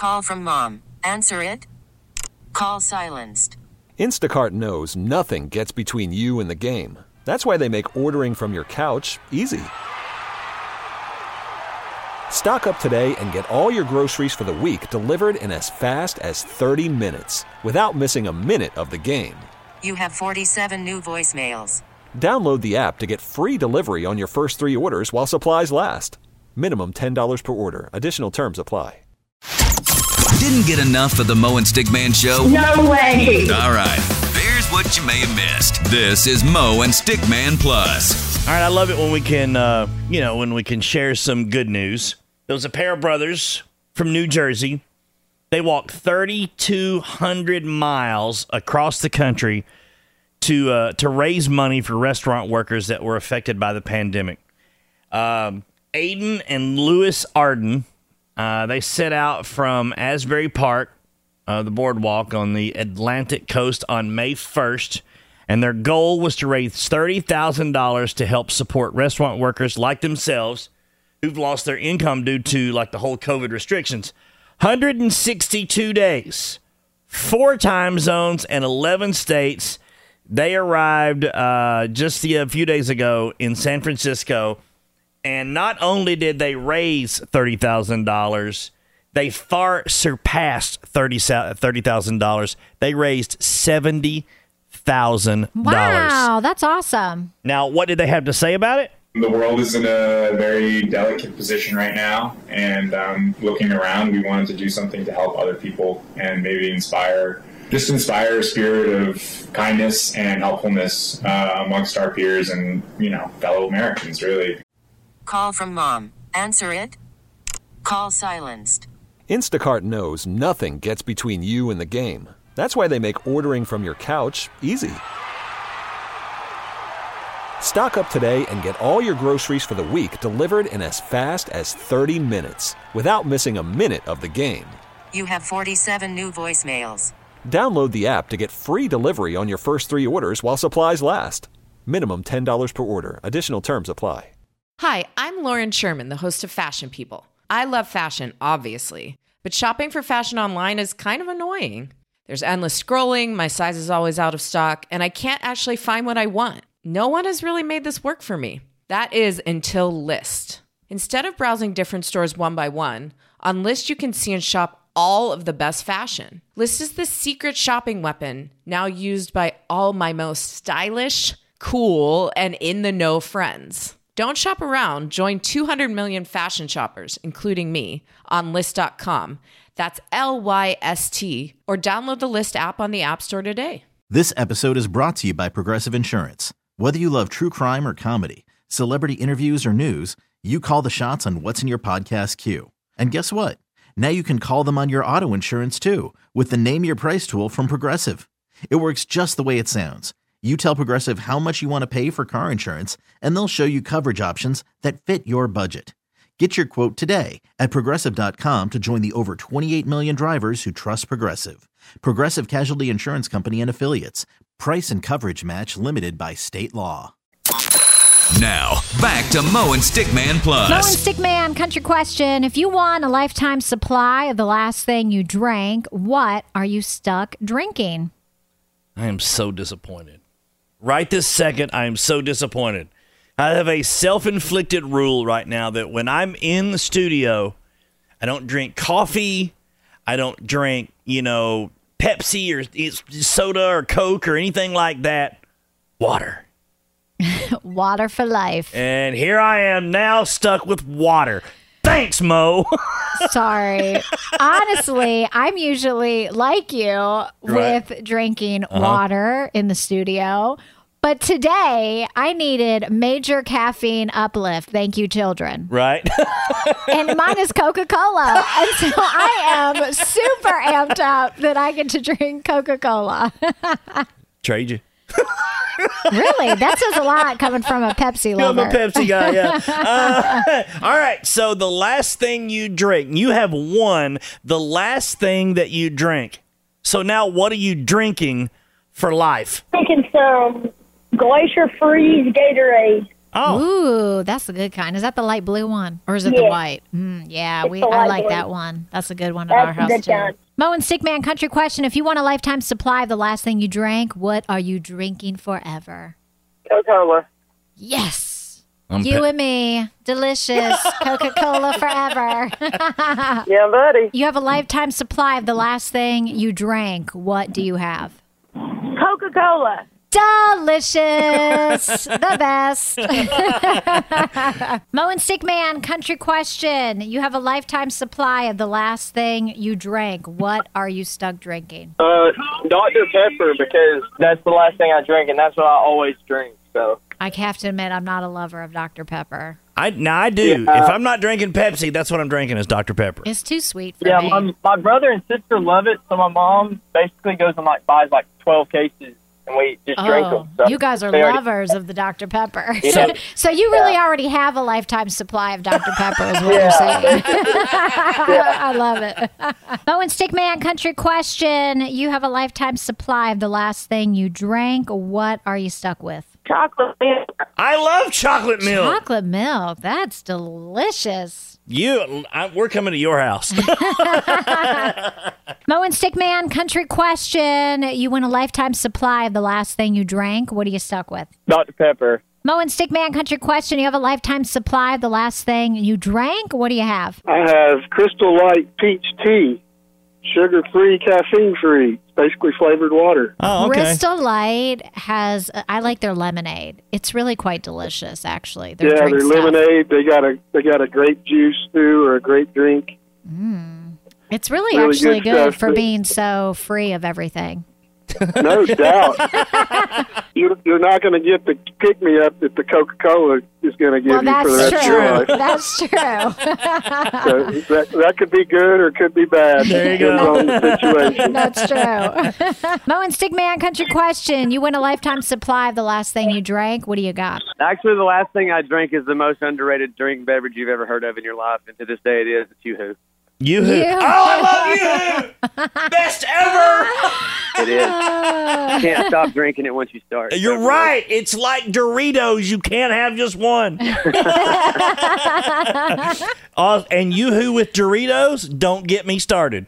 Call from mom. Answer it. Call silenced. Instacart knows nothing gets between you and the game. That's why they make ordering from your couch easy. Stock up today and get all your groceries for the week delivered in as fast as 30 minutes without missing a minute of the game. You have 47 new voicemails. Download the app to get free delivery on your first 3 orders while supplies last. Minimum $10 per order. Additional terms apply. Didn't get enough of the Mo and Stickman Show? No way! All right, here's what you may have missed. This is Mo and Stickman Plus. All right, I love it when we can, when we can share some good news. There was a pair of brothers from New Jersey. They walked 3,200 miles across the country to raise money for restaurant workers that were affected by the pandemic. Aiden and Lewis Arden, they set out from Asbury Park, the boardwalk on the Atlantic coast on May 1st, and their goal was to raise $30,000 to help support restaurant workers like themselves who've lost their income due to the whole COVID restrictions. 162 days, 4 time zones, and 11 states. They arrived just a few days ago in San Francisco, and not only did they raise $30,000, they far surpassed $30,000. They raised $70,000. Wow, that's awesome. Now, what did they have to say about it? The world is in a very delicate position right now, and looking around, we wanted to do something to help other people and maybe inspire a spirit of kindness and helpfulness amongst our peers and, fellow Americans, really. Call from mom. Answer it. Call silenced. Instacart knows nothing gets between you and the game. That's why they make ordering from your couch easy. Stock up today and get all your groceries for the week delivered in as fast as 30 minutes without missing a minute of the game. You have 47 new voicemails. Download the app to get free delivery on your first 3 orders while supplies last. Minimum $10 per order. Additional terms apply. Hi, I'm Lauren Sherman, the host of Fashion People. I love fashion, obviously, but shopping for fashion online is kind of annoying. There's endless scrolling, my size is always out of stock, and I can't actually find what I want. No one has really made this work for me. That is until Lyst. Instead of browsing different stores one by one, on Lyst you can see and shop all of the best fashion. Lyst is the secret shopping weapon now used by all my most stylish, cool, and in-the-know friends. Don't shop around. Join 200 million fashion shoppers, including me, on Lyst.com. That's LYST, or download the Lyst app on the App Store today. This episode is brought to you by Progressive Insurance. Whether you love true crime or comedy, celebrity interviews or news, you call the shots on what's in your podcast queue. And guess what? Now you can call them on your auto insurance too with the Name Your Price tool from Progressive. It works just the way it sounds. You tell Progressive how much you want to pay for car insurance, and they'll show you coverage options that fit your budget. Get your quote today at Progressive.com to join the over 28 million drivers who trust Progressive. Progressive Casualty Insurance Company and Affiliates. Price and coverage match limited by state law. Now, back to Mo and Stickman Plus. Mo and Stickman, country question. If you won a lifetime supply of the last thing you drank, what are you stuck drinking? I am so disappointed. Right this second, I am so disappointed. I have a self-inflicted rule right now that when I'm in the studio, I don't drink coffee. I don't drink, Pepsi or soda or Coke or anything like that. Water. Water for life. And here I am now stuck with water. Thanks, Mo. Sorry. Honestly, I'm usually like you with drinking water in the studio. But today, I needed major caffeine uplift. Thank you, children. Right. And mine is Coca-Cola. And so I am super amped up that I get to drink Coca-Cola. Trade you. Really? That says a lot coming from a Pepsi lover. I'm a Pepsi guy, yeah. All right, so the last thing you drink. You have won the last thing that you drink. So now what are you drinking for life? Drinking some Glacier Freeze Gatorade. Oh. Ooh, that's a good kind. Is that the light blue one, or is it the white? Yeah, the I light like blue. that one. That's a good one at our That's a house good too. kind. Mo and Stickman, country question: if you want a lifetime supply of the last thing you drank, what are you drinking forever? Coca-Cola. Yes, I'm you pe- and me, delicious Coca-Cola forever. Yeah, buddy. You have a lifetime supply of the last thing you drank. What do you have? Coca-Cola. Delicious. The best. Mo and Stickman, country question. You have a lifetime supply of the last thing you drank. What are you stuck drinking? Dr. Pepper, because that's the last thing I drink, and that's what I always drink. So I have to admit, I'm not a lover of Dr. Pepper. I do. If I'm not drinking Pepsi, that's what I'm drinking is Dr. Pepper. It's too sweet for yeah, me. my brother and sister love it, so my mom basically goes and buys 12 cases, and we just drink them. So you guys are they already- lovers of the Dr. Pepper. Yeah. So you really already have a lifetime supply of Dr. Pepper is what you're saying. I love it. Oh, and Stickman, country question. You have a lifetime supply of the last thing you drank. What are you stuck with? Chocolate milk. I love chocolate milk. Chocolate milk. That's delicious. We're coming to your house. Mo and Stickman, country question. You win a lifetime supply of the last thing you drank. What are you stuck with? Dr. Pepper. Mo and Stickman, country question. You have a lifetime supply of the last thing you drank. What do you have? I have Crystal Light Peach Tea, sugar-free, caffeine-free. It's basically flavored water. Oh, okay. Crystal Light has, I like their lemonade. It's really quite delicious, actually. Yeah, drink their stuff. lemonade. They got a grape juice too, or a grape drink. It's really really actually good good stuff, for but- being so free of everything. No doubt. You're not going to get the pick-me-up that the Coca-Cola is going to give Well, you for the that's rest of your life. true. That's true. So that could be good or it could be bad. There you Depends go. on the situation. That's true. Mo and Stickman, country question. You win a lifetime supply of the last thing you drank. What do you got? Actually, the last thing I drink is the most underrated drink beverage you've ever heard of in your life, and to this day it is. It's Yoo-Hoo. Yoo-Hoo. Yoo-Hoo. Oh, I love Yoo-Hoo. Best ever. It is. Can't stop drinking it once you start. You're right. It's like Doritos. You can't have just one. And Yoo-Hoo with Doritos, don't get me started.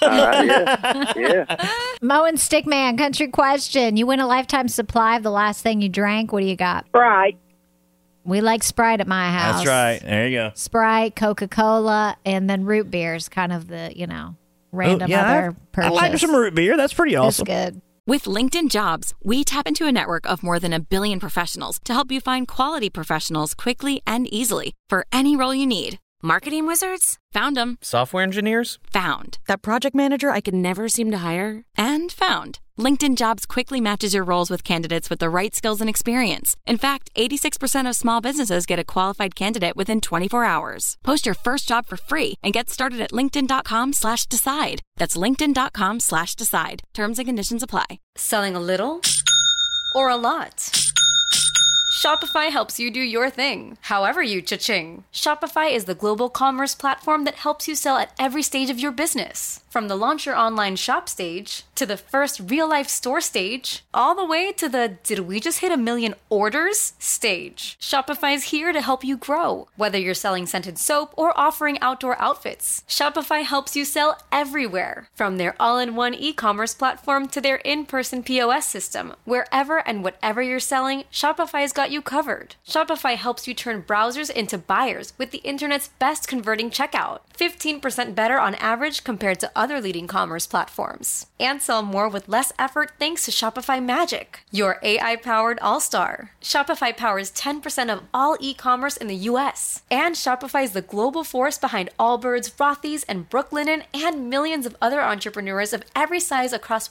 Yeah. Mo and Stickman, country question. You win a lifetime supply of the last thing you drank. What do you got? Sprite. We like Sprite at my house. That's right. There you go. Sprite, Coca-Cola, and then root beer's kind of the, random other I purchase. like some root beer. That's pretty It's awesome. good. With LinkedIn Jobs, we tap into a network of more than 1 billion professionals to help you find quality professionals quickly and easily for any role you need. Marketing wizards? Found them. Software engineers? Found. That project manager I could never seem to hire? And found. LinkedIn Jobs quickly matches your roles with candidates with the right skills and experience. In fact, 86% of small businesses get a qualified candidate within 24 hours. Post your first job for free and get started at linkedin.com/decide. That's linkedin.com/decide. Terms and conditions apply. Selling a little or a lot? Shopify helps you do your thing, however you cha-ching. Shopify is the global commerce platform that helps you sell at every stage of your business. From the launch your online shop stage, to the first real-life store stage, all the way to the did we just hit 1 million orders stage. Shopify is here to help you grow. Whether you're selling scented soap or offering outdoor outfits, Shopify helps you sell everywhere. From their all-in-one e-commerce platform to their in-person POS system, wherever and whatever you're selling, Shopify's got you covered. Shopify helps you turn browsers into buyers with the internet's best converting checkout. 15% better on average compared to other leading commerce platforms. And sell more with less effort thanks to Shopify Magic, your AI-powered all-star. Shopify powers 10% of all e-commerce in the US. And Shopify is the global force behind Allbirds, Rothy's, and Brooklinen, and millions of other entrepreneurs of every size across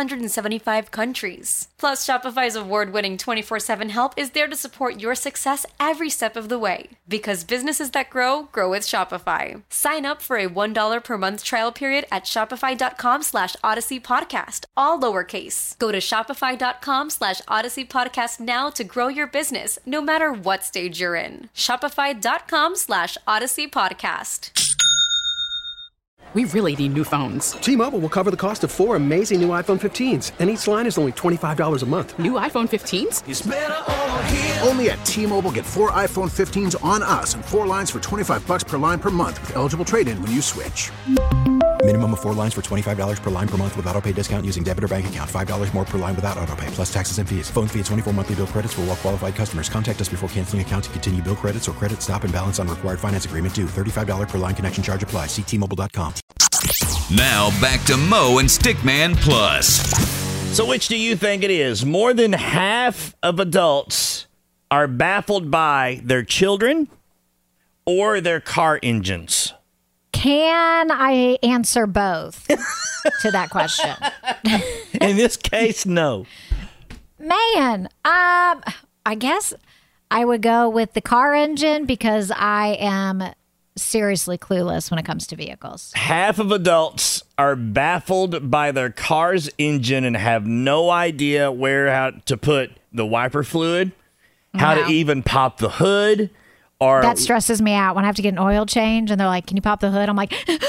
175 countries. Plus, Shopify's award-winning 24/7 help is there to support your success every step of the way. Because businesses that grow, grow with Shopify. Sign up for a $1 per month trial period at shopify.com/Odyssey Podcast, all lowercase. Go to shopify.com/Odyssey Podcast now to grow your business, no matter what stage you're in. Shopify.com/Odyssey Podcast. We really need new phones. T-Mobile will cover the cost of 4 amazing new iPhone 15s, and each line is only $25 a month. New iPhone 15s? It's better over here. Only at T-Mobile, get 4 iPhone 15s on us and 4 lines for $25 per line per month with eligible trade-in when you switch. Minimum of 4 lines for $25 per line per month with autopay discount using debit or bank account. $5 more per line without autopay, plus taxes and fees. Phone fee at 24 monthly bill credits for well qualified customers. Contact us before canceling account to continue bill credits or credit stop and balance on required finance agreement due. $35 per line connection charge applies. See T-Mobile.com. Now back to Mo and Stickman Plus. So which do you think it is? More than half of adults are baffled by their children or their car engines. Can I answer both to that question? In this case, no. Man, I guess I would go with the car engine because I am seriously clueless when it comes to vehicles. Half of adults are baffled by their car's engine and have no idea how to put the wiper fluid, how to even pop the hood. Or that stresses me out when I have to get an oil change and they're like, can you pop the hood? I'm like, even though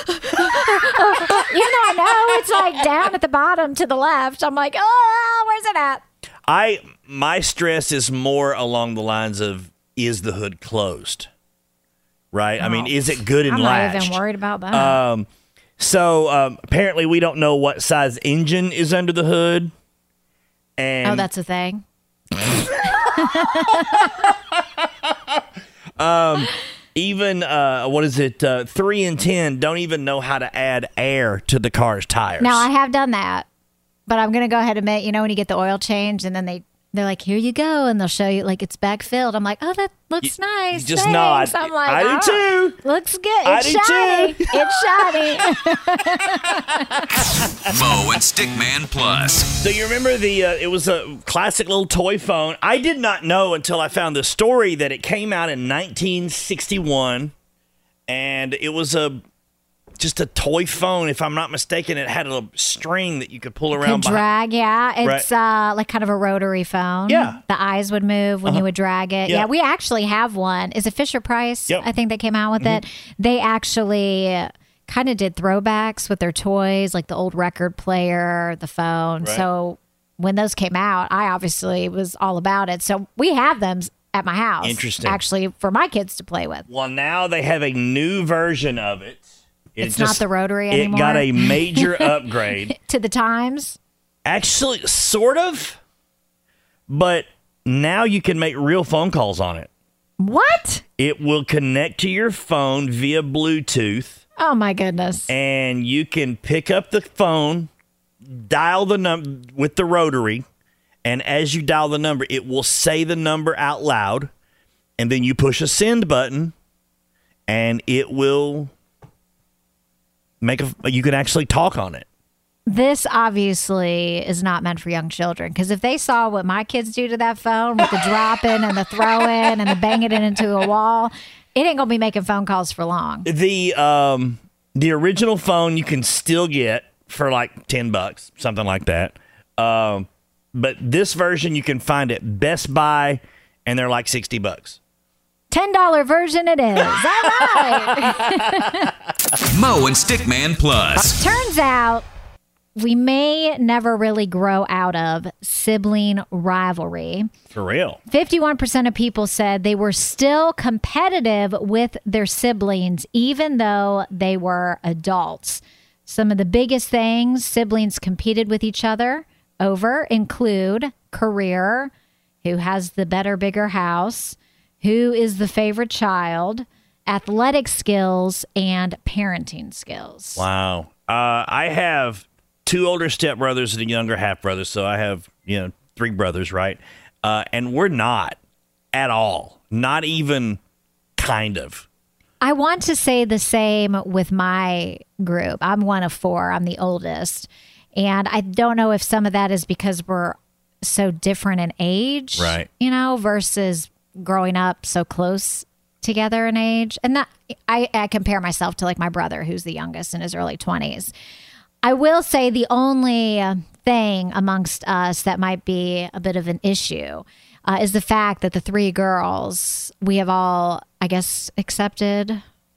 I know it's like down at the bottom to the left. I'm like, oh, where's it at? My stress is more along the lines of, is the hood closed? Right? I mean, is it good and latched? I'm not even worried about that. So apparently we don't know what size engine is under the hood. And that's a thing. Even 3 and 10 don't even know how to add air to the car's tires. Now I have done that, but I'm gonna go ahead and admit, when you get the oil change and then they're like, here you go, and they'll show you like it's back filled. I'm like, oh, that looks nice. Just nod. I'm like, I do too. Looks good. It's shiny. It's shiny. Mo and Stickman Plus. So you remember it was a classic little toy phone. I did not know until I found the story that it came out in 1961, and it was just a toy phone. If I'm not mistaken, it had a string that you could pull around. Could drag, yeah. It's right. Like kind of a rotary phone. Yeah. The eyes would move when you would drag it. Yeah, we actually have one. Is it Fisher-Price? Yep. I think they came out with it. They actually kind of did throwbacks with their toys, like the old record player, the phone. Right. So when those came out, I obviously was all about it. So we have them at my house. Interesting. Actually, for my kids to play with. Well, now they have a new version of it. It's not the rotary anymore. It got a major upgrade. To the times? Actually, sort of. But now you can make real phone calls on it. What? It will connect to your phone via Bluetooth. Oh, my goodness. And you can pick up the phone, dial the number with the rotary, and as you dial the number, it will say the number out loud, and then you push a send button, and it will... you can actually talk on it. This obviously is not meant for young children, because if they saw what my kids do to that phone with the drop-in and the throw-in and the banging it into a wall, it ain't going to be making phone calls for long. The original phone you can still get for like $10, something like that. But this version you can find at Best Buy, and they're like $60. $10 version it is. All right. Mo and Stickman Plus. Turns out we may never really grow out of sibling rivalry. For real. 51% of people said they were still competitive with their siblings, even though they were adults. Some of the biggest things siblings competed with each other over include career, who has the better, bigger house, who is the favorite child, athletic skills, and parenting skills. Wow. I have 2 older stepbrothers and a younger half-brother, so I have, 3 brothers, right? And we're not at all. Not even kind of. I want to say the same with my group. I'm one of 4. I'm the oldest. And I don't know if some of that is because we're so different in age, right? Versus growing up so close together in age. And that I compare myself to like my brother, who's the youngest in his early 20s. I will say the only thing amongst us that might be a bit of an issue is the fact that the 3 girls, we have all, I guess, accepted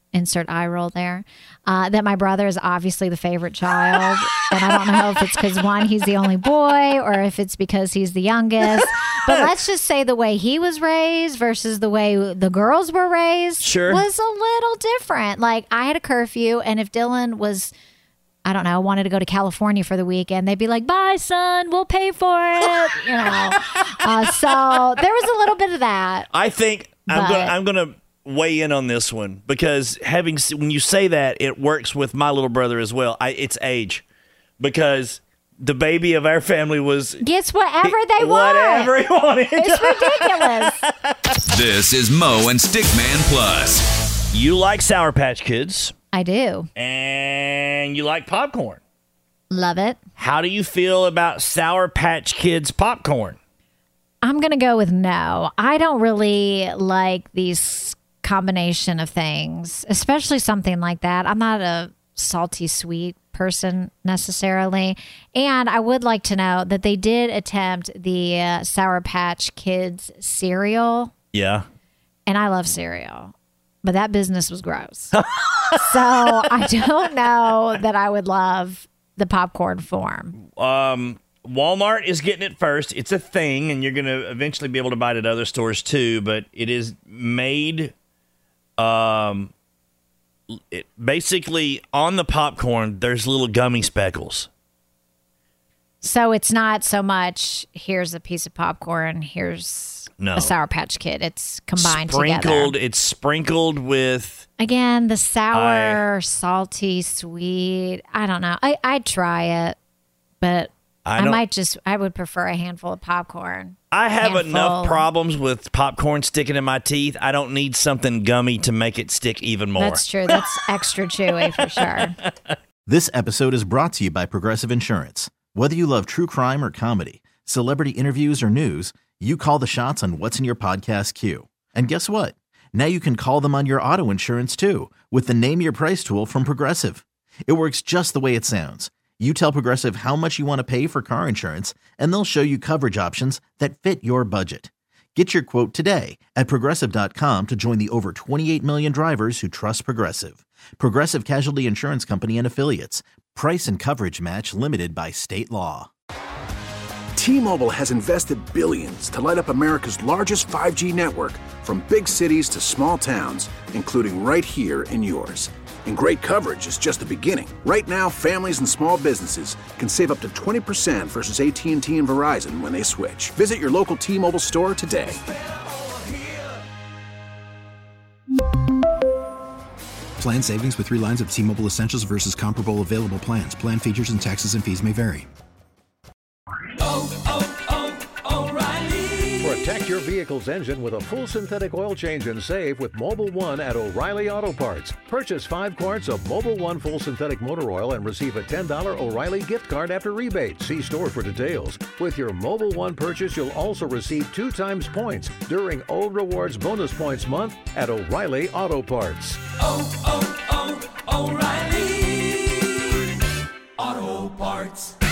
insert eye roll there, that my brother is obviously the favorite child. And I don't know if it's because, one, he's the only boy, or if it's because he's the youngest. But let's just say the way he was raised versus the way the girls were raised was a little different. Like, I had a curfew, and if Dylan was, I don't know, wanted to go to California for the weekend, they'd be like, bye, son, we'll pay for it. So there was a little bit of that. I think I'm going to weigh in on this one, because when you say that, it works with my little brother as well. It's age, because the baby of our family gets whatever they want. Whatever he wanted. It's ridiculous. This is Mo and Stickman Plus. You like Sour Patch Kids. I do. And you like popcorn. Love it. How do you feel about Sour Patch Kids popcorn? I'm going to go with no. I don't really like these combination of things, especially something like that. I'm not a salty sweet person necessarily. And I would like to know that they did attempt the Sour Patch Kids cereal. Yeah. And I love cereal, but that business was gross. So I don't know that I would love the popcorn form. Walmart is getting it first. It's a thing, and you're going to eventually be able to buy it at other stores too, but it is made basically on the popcorn, there's little gummy speckles. So it's not so much, here's a piece of popcorn, here's a Sour Patch Kid. It's combined together. It's sprinkled with... Again, the sour, salty, sweet. I don't know. I'd try it, but I would prefer a handful of popcorn. I have enough problems with popcorn sticking in my teeth. I don't need something gummy to make it stick even more. That's true. That's extra chewy for sure. This episode is brought to you by Progressive Insurance. Whether you love true crime or comedy, celebrity interviews or news, you call the shots on what's in your podcast queue. And guess what? Now you can call them on your auto insurance too, with the Name Your Price tool from Progressive. It works just the way it sounds. You tell Progressive how much you want to pay for car insurance, and they'll show you coverage options that fit your budget. Get your quote today at Progressive.com to join the over 28 million drivers who trust Progressive. Progressive Casualty Insurance Company and Affiliates. Price and coverage match limited by state law. T-Mobile has invested billions to light up America's largest 5G network, from big cities to small towns, including right here in yours. And great coverage is just the beginning. Right now, families and small businesses can save up to 20% versus AT&T and Verizon when they switch. Visit your local T-Mobile store today. Plan savings with 3 lines of T-Mobile Essentials versus comparable available plans. Plan features and taxes and fees may vary. Protect your vehicle's engine with a full synthetic oil change and save with Mobil 1 at O'Reilly Auto Parts. Purchase 5 quarts of Mobil 1 full synthetic motor oil and receive a $10 O'Reilly gift card after rebate. See store for details. With your Mobil 1 purchase, you'll also receive 2 times points during O Rewards Bonus Points Month at O'Reilly Auto Parts. O'Reilly Auto Parts.